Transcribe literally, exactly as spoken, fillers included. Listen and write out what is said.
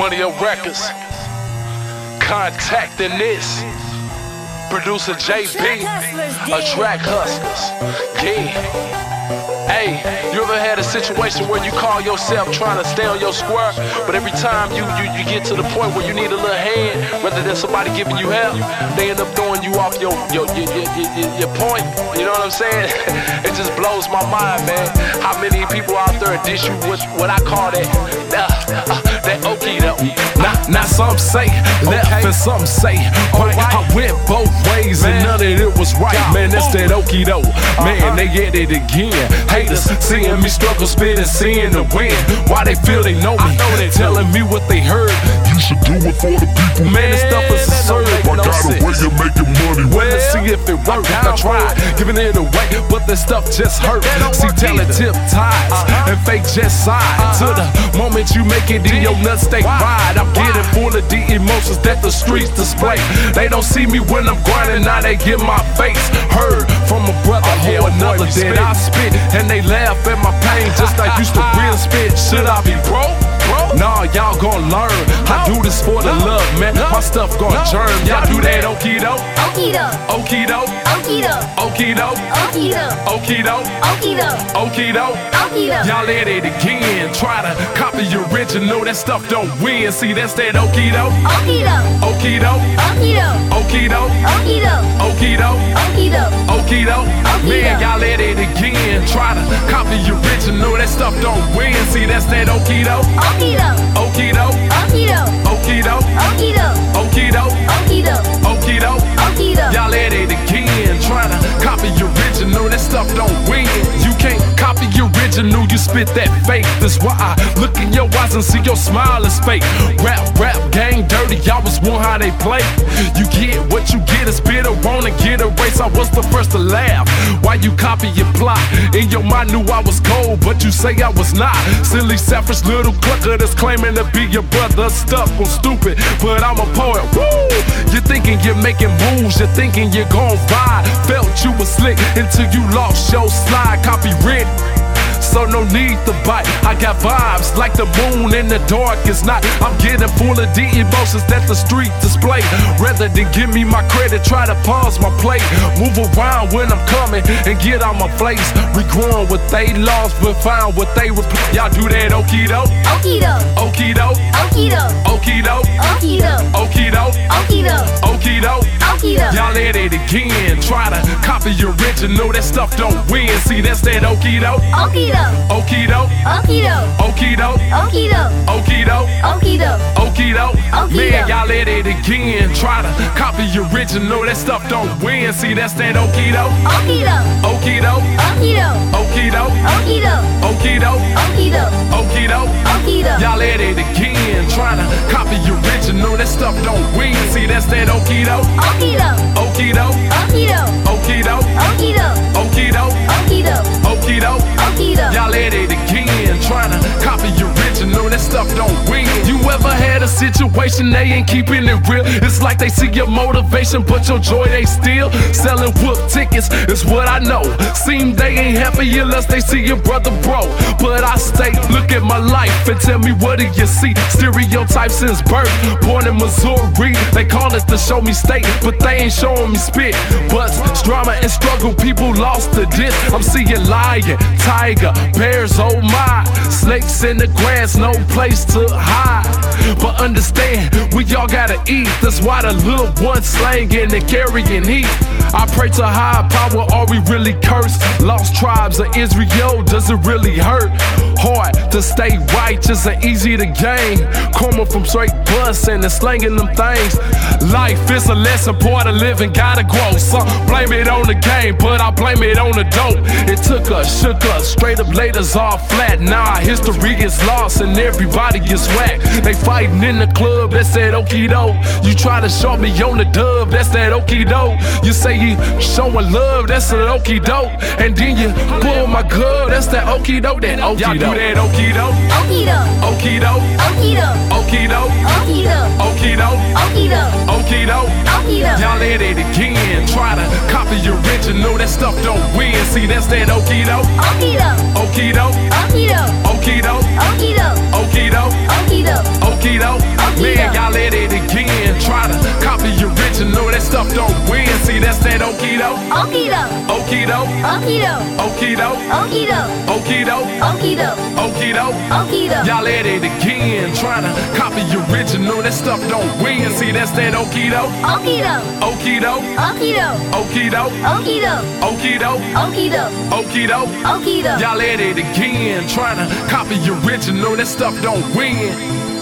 Money Up Records. Contacting this. Producer J B. A Track Hustlers. Yeah. Hey, you ever had a situation where you call yourself trying to stay on your square, but every time you, you, you get to the point where you need a little hand, rather than somebody giving you help, they end up throwing you off your your your, your, your, your point. You know what I'm saying? It just blows my mind, man. How many people out there dish you with what I call that uh, uh, that okie doke. Now, now some say left okay. and some say right. right. I went both ways man. and none of it was right. Yeah. Man, that's that okie doke. Uh-huh. Man, they get it again. Haters seeing me struggle, spit and seeing the win. Why they feel they know me? Know they telling me what they heard. You should do it for the people. Man, this stuff is absurd. I got a way of making money. Well, let's see if it works. I tried giving it away, but this stuff just hurt. See, talent tip ties uh-huh. and fake just side. Uh-huh. To the moment you make it in your nuts, they ride. I'm getting full of the emotions that the streets display. They don't see me when I'm grinding, now they get my face heard from a brother or another. Then I spit and they laugh at my pain just like used to real spit. Should I be broke? Nah, y'all gon' learn. I do this for the love, man. My stuff gon' churn. Y'all do that okie doke. Okie doke. Okie doke. Okie doke. Okie doke. Okie doke. Okie doke. Okie doke. Okie doke. Okie doke. Y'all at it again. Try to copy your original. That stuff don't win. See, that's that okie doke. Okie doke. Okie doke. Okie doke. Okie doke. Okie doke. Okie doke. Okie doke. Okie doke. Man, y'all at it again. Try to copy your original. That stuff don't win. See, that's that okie doke. Okie doke. Okie doke. Okie doke. Okie doke. Okie doke. Okie doke. Okie doke. Okie doke. Okie doke. Y'all at it again, trying to copy your original. That stuff don't win. You can't copy your original, you spit that fake. That's why I look in your eyes and see your smile is fake. Rap, rap, gang dirty, y'all was one how they play. You get what you get, it's bitter, wanna get a race. I was the first to laugh. Why you copy your plot? In your mind knew I was cold, but you say I was not. Silly, selfish little clucker that's claiming to be your brother. Stuck on stupid, but I'm a poet. Woo! You're thinking you're making moves, you're thinking you're gon' ride. Felt you was slick until you lost your slide. Copy written, so no need to bite. I got vibes like the moon in the dark is not. I'm getting full of the emotions that the street display. Rather than give me my credit, try to pause my plate. Move around when I'm coming and get on my place. Regrowing what they lost, but find what they replaced. Y'all do that okie doke. Okie doke. Okie doke. Okie doke. Okie doke. Okie doke. Okie doke. Okie doke. Okie doke. Okie doke. Y'all at it again. Try to copy your original. That stuff don't win. See, that's that okie doke. Okie doke. Okie doke. Okie doke. Okie doke. Okie doke. Okie doke. Okie doke. Okie doke. Okie Man, doke. y'all at it again. Try to copy your original. That stuff don't win. See, that's that okie doke. Okie doke. Okie doke. Okie doke. Okie doke. Okie doke. Okie doke. Okie doke. Okie doke. Okie doke. Y'all at it again. Trying to copy your original. That stuff don't win. See, that's that okie doke. Okie doke. Okie doke. Okie doke. Okie doke. Okie doke. Okie doke. Okie doke. Okie doke. Okie doke. Y'all at it again, trying to copy your original. That stuff don't win. You ever had a situation they ain't keeping it real? It's like they see your motivation, but your joy they steal. Selling whoop tickets is what I know. Seem they ain't happy unless they see your brother bro. But I stay, look at my life and tell me what do you see? Stereotype since birth, born in Missouri. They call it the show me state, but they ain't showing me spit. But drama and struggle, people lost to this. I'm seeing lion, tiger, bears, oh my. Snakes in the grass, no place to hide. But understand, we all gotta eat. That's why the little ones slanging and carrying heat. I pray to high power, are we really cursed? Lost tribes of Israel, does it really hurt? Hard to stay righteous and easy to gain. Karma from straight busting and slanging them things. Life is a lesson, part of living, gotta grow. Some blame it on the game, but I blame it on the dope. It took us, shook us, straight up laid us all flat. Now our history is lost and everybody gets whacked. They fighting in the club, that's that okie doke. You try to show me on the dub, that's that okie doke. You say you showing love, that's that okie doke. And then you pull my glove, that's that okie doke, that okie doke. Y'all do that okie doke. Okie doke. Okie doke. Okie doke. Okie doke. Okie doke. Okie doke. Okie doke. Okie doke. Okie doke. Y'all at it again, try to copy your original. That stuff don't win. See, that's that okie doke. Okie doke. Okie doke. Okie doke. Okie doke. Okie doke. Okie doke. Okie doke. Okie doke. Okido, Okido. Okido, Okido. Okido, Okido. Okido. Okido. Y'all at it again, tryna copy original. That stuff don't win. See, that's that Okido, Okido. Okido, Okido. Okido, Okido. Okido, Okido. Okido. Okido. Y'all at it again, tryna copy original. That stuff don't win.